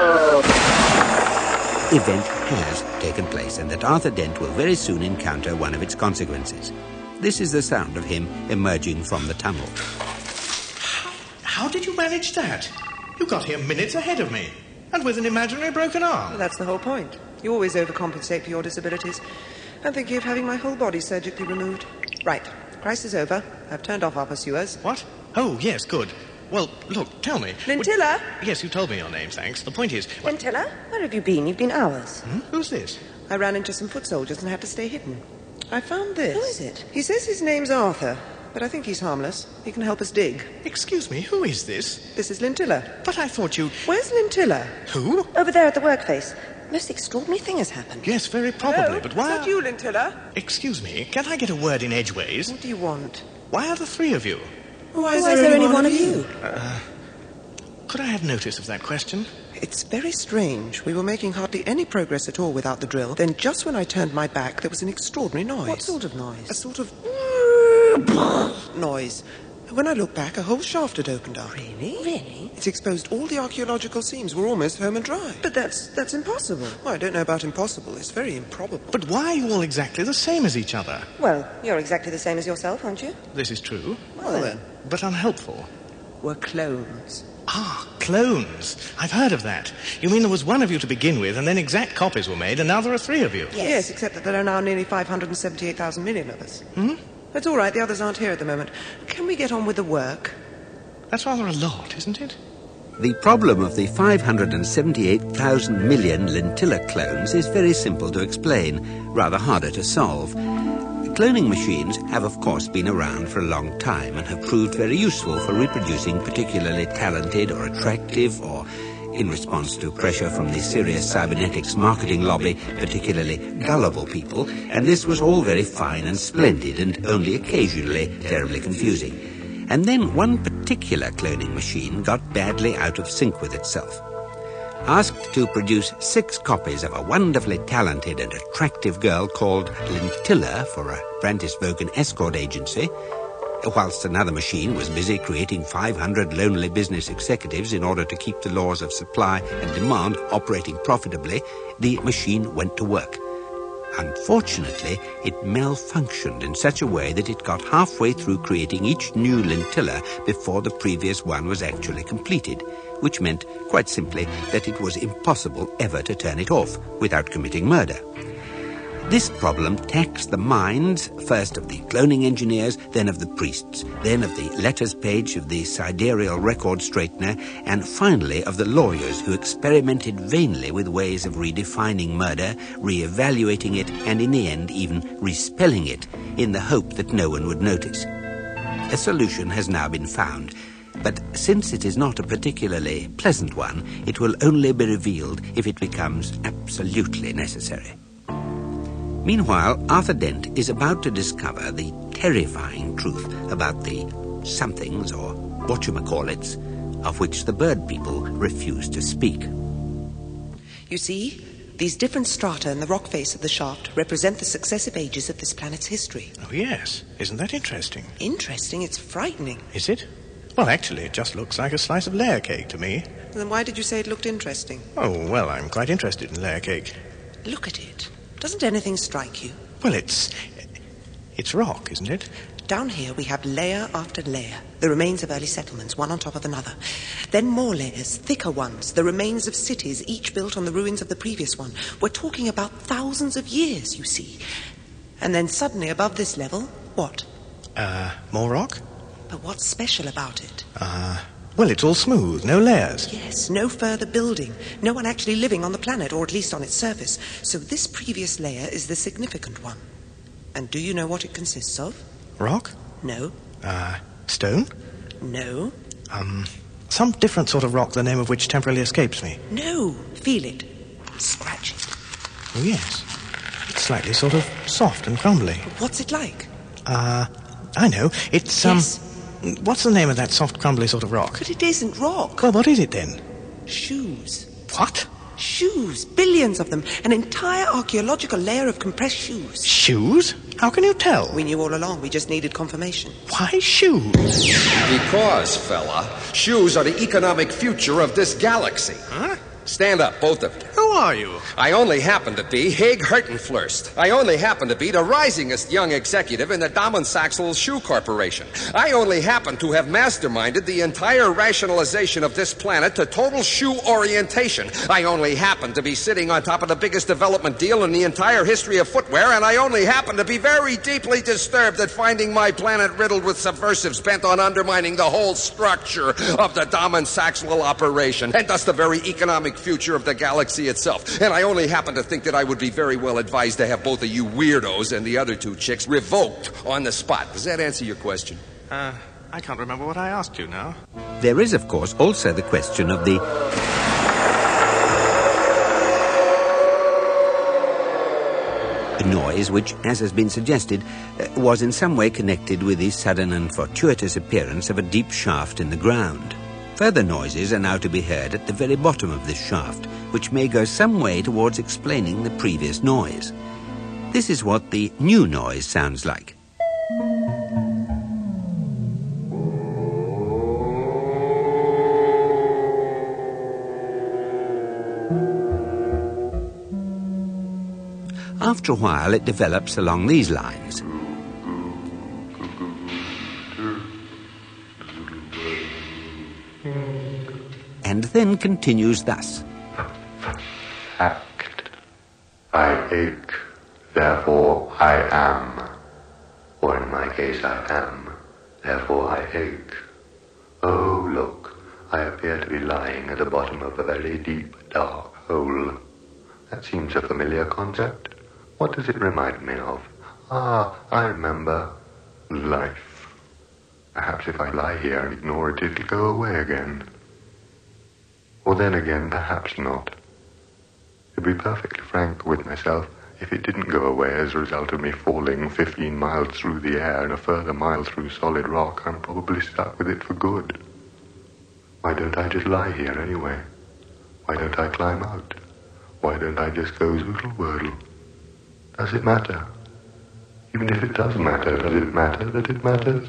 event has taken place, and that Arthur Dent will very soon encounter one of its consequences. This is the sound of him emerging from the tunnel. How did you manage that? You got here minutes ahead of me, and with an imaginary broken arm. Well, that's the whole point. You always overcompensate for your disabilities. I'm thinking of having my whole body surgically removed. Right. Crisis is over. I've turned off our pursuers. What? Oh, yes, good. Well, look, tell me. Lintilla? Yes, you told me your name, thanks. The point is... Lintilla? Where have you been? You've been hours. Who's this? I ran into some foot soldiers and had to stay hidden. I found this. Who is it? He says his name's Arthur, but I think he's harmless. He can help us dig. Excuse me, who is this? This is Lintilla. But I thought you... Where's Lintilla? Who? Over there at the workface. Most extraordinary thing has happened. Yes, very probably, Hello? but why... Is that you, Lintilla? Excuse me, can I get a word in edgeways? What do you want? Why are the three of you? Why is there only one of you? Could I have notice of that question? It's very strange. We were making hardly any progress at all without the drill. Then just when I turned my back, there was an extraordinary noise. What sort of noise? A sort of noise. When I looked back, a whole shaft had opened up. Really? Really? It's exposed all the archaeological seams. We're almost home and dry. But that's impossible. Well, I don't know about impossible. It's very improbable. But why are you all exactly the same as each other? Well, you're exactly the same as yourself, aren't you? This is true. Well, then. But unhelpful. We're clones. Ah, clones. I've heard of that. You mean there was one of you to begin with, and then exact copies were made, and now there are three of you? Yes, except that there are now nearly 578,000 million of us. Hmm? That's all right. The others aren't here at the moment. Can we get on with the work? That's rather a lot, isn't it? The problem of the 578,000 million Lintilla clones is very simple to explain, rather harder to solve. Cloning machines have, of course, been around for a long time and have proved very useful for reproducing particularly talented or attractive or, in response to pressure from the serious cybernetics marketing lobby, particularly gullible people, and this was all very fine and splendid and only occasionally terribly confusing. And then one particular cloning machine got badly out of sync with itself. Asked to produce 6 copies of a wonderfully talented and attractive girl called Lintilla for a Brantis-Vogan escort agency, whilst another machine was busy creating 500 lonely business executives in order to keep the laws of supply and demand operating profitably, the machine went to work. Unfortunately, it malfunctioned in such a way that it got halfway through creating each new Lintilla before the previous one was actually completed, which meant, quite simply, that it was impossible ever to turn it off without committing murder. This problem taxed the minds, first of the cloning engineers, then of the priests, then of the letters page of the sidereal record straightener, and finally of the lawyers who experimented vainly with ways of redefining murder, re-evaluating it, and in the end even respelling it, in the hope that no one would notice. A solution has now been found, but since it is not a particularly pleasant one, it will only be revealed if it becomes absolutely necessary. Meanwhile, Arthur Dent is about to discover the terrifying truth about the somethings, or whatchamacallits, of which the bird people refuse to speak. You see, these different strata in the rock face of the shaft represent the successive ages of this planet's history. Oh, yes. Isn't that interesting? Interesting? It's frightening. Is it? Well, actually, it just looks like a slice of layer cake to me. Then why did you say it looked interesting? Oh, well, I'm quite interested in layer cake. Look at it. Doesn't anything strike you? Well, it's rock, isn't it? Down here we have layer after layer, the remains of early settlements, one on top of another. Then more layers, thicker ones, the remains of cities, each built on the ruins of the previous one. We're talking about thousands of years, you see. And then suddenly above this level, what? More rock? But what's special about it? Well, it's all smooth, no layers. Yes, no further building. No one actually living on the planet, or at least on its surface. So this previous layer is the significant one. And do you know what it consists of? Rock? No. Stone? No. Some different sort of rock, the name of which temporarily escapes me. No. Feel it. Scratch it. Oh, yes. It's slightly sort of soft and crumbly. What's it like? I know. It's, Yes. What's the name of that soft, crumbly sort of rock? But it isn't rock. Well, what is it then? Shoes. What? Shoes. Billions of them. An entire archaeological layer of compressed shoes. Shoes? How can you tell? We knew all along. We just needed confirmation. Why shoes? Because, fella, shoes are the economic future of this galaxy. Huh? Stand up, both of you. Who are you? I only happen to be Hig Hertenflurst. I only happen to be the risingest young executive in the Damen Saxel Shoe Corporation. I only happen to have masterminded the entire rationalization of this planet to total shoe orientation. I only happen to be sitting on top of the biggest development deal in the entire history of footwear, and I only happen to be very deeply disturbed at finding my planet riddled with subversives bent on undermining the whole structure of the Damen Saxel operation, and thus the very economic future of the galaxy itself. And I only happen to think that I would be very well advised to have both of you weirdos and the other two chicks revoked on the spot. Does that answer your question? I can't remember what I asked you now. There is, of course, also the question of the noise which, as has been suggested, was in some way connected with the sudden and fortuitous appearance of a deep shaft in the ground. Further noises are now to be heard at the very bottom of this shaft, which may go some way towards explaining the previous noise. This is what the new noise sounds like. After a while, it develops along these lines. And then continues thus. Act. I ache, therefore I am. Or in my case, I am, therefore I ache. Oh, look, I appear to be lying at the bottom of a very deep, dark hole. That seems a familiar concept. What does it remind me of? Ah, I remember. Life. Perhaps if I lie here and ignore it, it'll go away again. Or then again, perhaps not. To be perfectly frank with myself, if it didn't go away as a result of me falling 15 miles through the air and a further mile through solid rock, I'm probably stuck with it for good. Why don't I just lie here anyway? Why don't I climb out? Why don't I just go zoodle wordle? Does it matter? Even if it does matter, does it matter that it matters?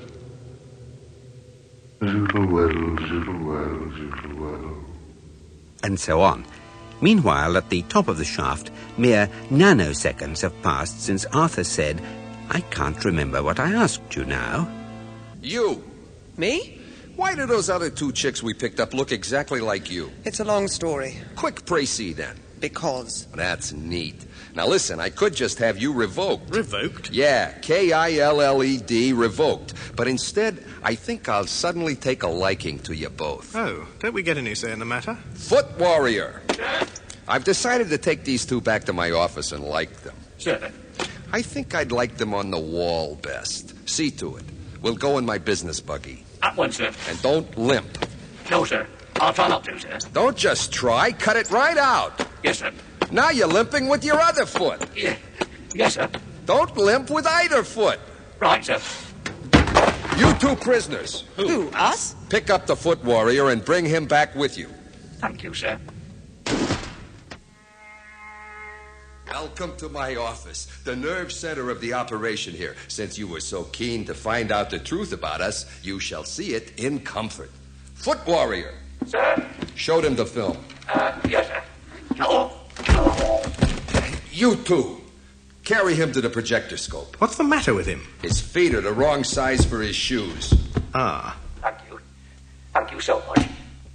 Zoodle wordle, zoodle wordle, zoodle wordle. And so on. Meanwhile, at the top of the shaft, mere nanoseconds have passed since Arthur said, "I can't remember what I asked you now." You. Me? Why do those other two chicks we picked up look exactly like you? It's a long story. Quick précis, then. Because. That's neat. Now listen, I could just have you revoked. Revoked? Yeah, Killed, revoked. But instead, I think I'll suddenly take a liking to you both. Oh, don't we get any say in the matter? Foot Warrior. I've decided to take these two back to my office and like them. Sir. I think I'd like them on the wall best. See to it. We'll go in my business buggy. At once, sir. And don't limp. No, sir. I'll try not to, sir. Don't just try. Cut it right out. Yes, sir. Now you're limping with your other foot. Yes, sir. Don't limp with either foot. Right, sir. You two prisoners. Who, us? Pick up the Foot Warrior and bring him back with you. Thank you, sir. Welcome to my office, the nerve center of the operation here. Since you were so keen to find out the truth about us, you shall see it in comfort. Foot Warrior. Sir? Showed him the film. Yes, sir. Oh. You two. Carry him to the projector scope. What's the matter with him? His feet are the wrong size for his shoes. Ah. Thank you. Thank you so much.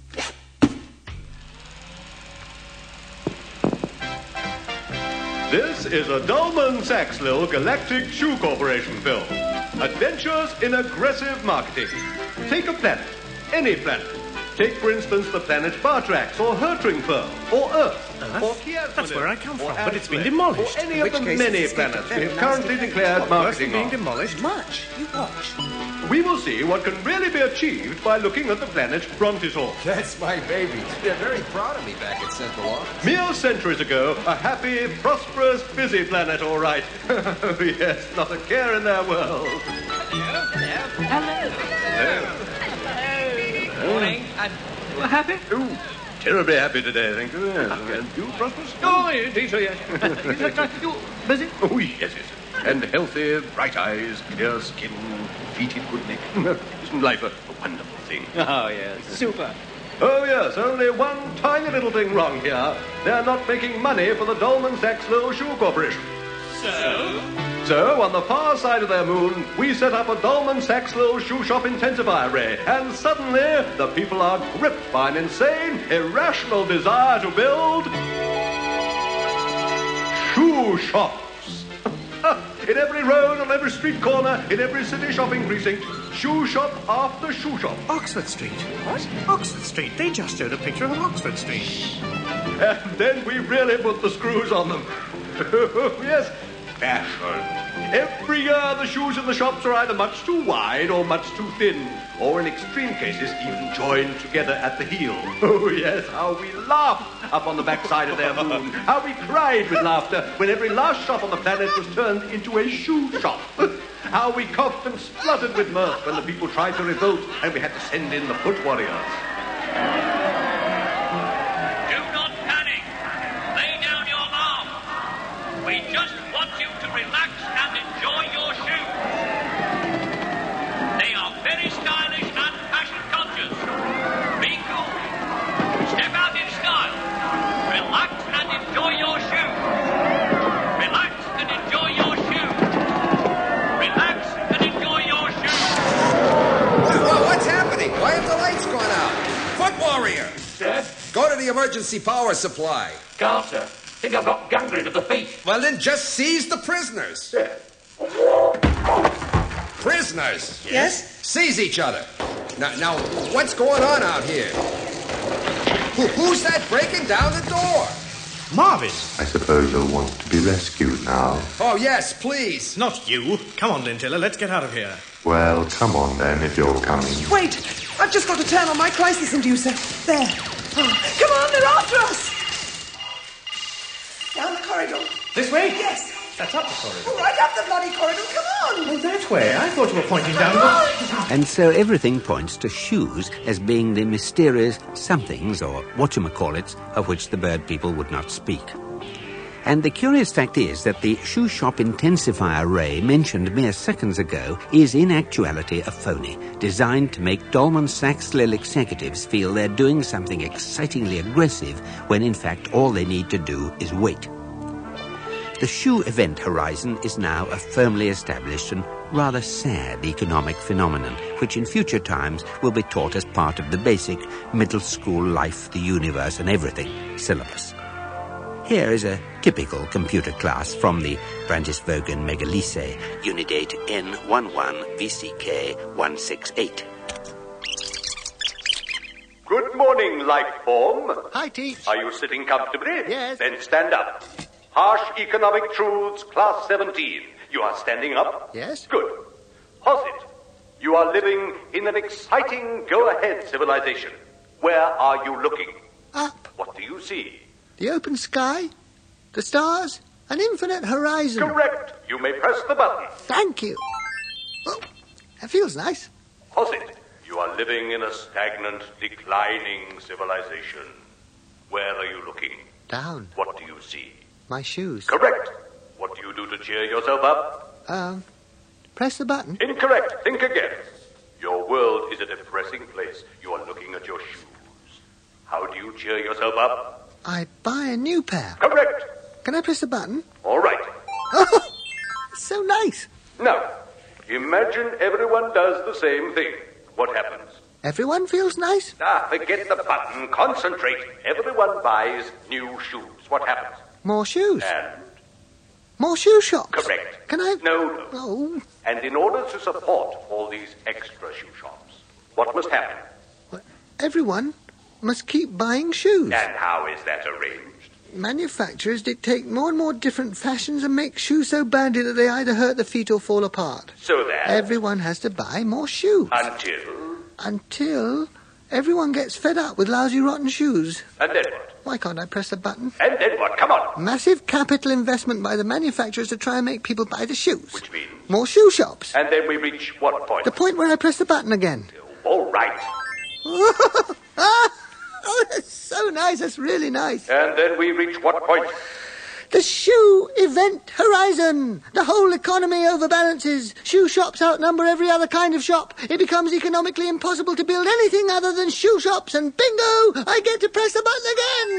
This is a Damen Saxel Galactic Shoe Corporation film. Adventures in aggressive marketing. Take a planet, any planet. Take, for instance, the planet Bartrax, or Hertringfur, or Earth, or Kiasmanis. That's where I come from, or but it's been Aslan, demolished. Or any of the many planets we've currently declared marketing being on. demolished? Much. You watch. We will see what can really be achieved by looking at the planet Brontosaurus. That's my baby. They're very proud of me back at Central Office. Mere centuries ago, a happy, prosperous, busy planet, all right. Yes, not a care in their world. Morning. Happy? Oh, terribly happy today, thank you. Yes. And you, prosperous? Oh, indeed, so yes. You busy? Oh, yes, yes. And healthy, bright eyes, clear skin, feet in good nick. Isn't life a wonderful thing? Oh, yes. Super. Oh, yes, only one tiny little thing wrong here. They're not making money for the Dolman Sachs Little Shoe Corporation. So, on the far side of their moon, we set up a Dolman Sachs Little Shoe Shop intensifier ray, and suddenly the people are gripped by an insane, irrational desire to build shoe shops. In every road, on every street corner, in every city shopping precinct, shoe shop after shoe shop. Oxford Street. What? Oxford Street. They just showed a picture of Oxford Street. And then we really put the screws on them. Yes, fashion. Every year the shoes in the shops are either much too wide or much too thin, or in extreme cases even joined together at the heel. Oh yes, how we laughed up on the backside of their moon. How we cried with laughter when every last shop on the planet was turned into a shoe shop. How we coughed and spluttered with mirth when the people tried to revolt and we had to send in the foot warriors. Do not panic. Lay down your arm. We just want you to relax and enjoy your shoes. They are very stylish and fashion conscious. Be cool. Step out in style. Relax and enjoy your shoes. Relax and enjoy your shoes. Relax and enjoy your shoes. What's happening? Why have the lights gone out? Foot warrior! Sir? Go to the emergency power supply. Can't, sir. Think I've got gangrene of the feet. Well, then just seize the prisoners. Sir. Prisoners? Yes? Seize each other. Now, what's going on out here? Who's that breaking down the door? Marvin. I suppose you'll want to be rescued now. Oh, yes, please. Not you. Come on, Lintilla, let's get out of here. Well, come on then, if you're coming. Wait, I've just got to turn on my crisis inducer. There. Oh, come on, they're after us. Down the corridor. This way? Yes. That's up the corridor. Oh, right up the bloody corridor. Come on. Oh, that way. I thought you were pointing down the... And so everything points to shoes as being the mysterious somethings, or whatchamacallits, of which the bird people would not speak. And the curious fact is that the shoe shop intensifier ray mentioned mere seconds ago is in actuality a phony, designed to make Dolman Sachs Lil executives feel they're doing something excitingly aggressive when in fact all they need to do is wait. The shoe event horizon is now a firmly established and rather sad economic phenomenon, which in future times will be taught as part of the basic middle school life, the universe and everything syllabus. Here is a typical computer class from the Brandisvogen Megalise, Unidate N11 VCK 168. Good morning, life form. Hi, Teach. Are you sitting comfortably? Yes. Then stand up. Harsh Economic Truths, Class 17. You are standing up? Yes. Good. Posit. You are living in an exciting go-ahead civilization. Where are you looking? Up. What do you see? The open sky, the stars, an infinite horizon. Correct. You may press the button. Thank you. Oh, that feels nice. Posit. You are living in a stagnant, declining civilization. Where are you looking? Down. What do you see? My shoes. Correct. What do you do to cheer yourself up? Press the button. Incorrect. Think again. Your world is a depressing place. You are looking at your shoes. How do you cheer yourself up? I buy a new pair. Correct. Can I press the button? All right. Oh, so nice. Now, imagine everyone does the same thing. What happens? Everyone feels nice? Forget the button. Concentrate. Everyone buys new shoes. What happens? More shoes. And? More shoe shops. Correct. Can I? No. Oh. And in order to support all these extra shoe shops, what must happen? Everyone must keep buying shoes. And how is that arranged? Manufacturers dictate more and more different fashions and make shoes so badly that they either hurt the feet or fall apart. So that? Everyone has to buy more shoes. Until everyone gets fed up with lousy, rotten shoes. And then what? Why can't I press the button? And then what? Come on. Massive capital investment by the manufacturers to try and make people buy the shoes. Which means? More shoe shops. And then we reach what point? The point where I press the button again. All right. Oh, that's so nice. That's really nice. And then we reach what point? The shoe event horizon. The whole economy overbalances. Shoe shops outnumber every other kind of shop. It becomes economically impossible to build anything other than shoe shops, and bingo, I get to press the button again.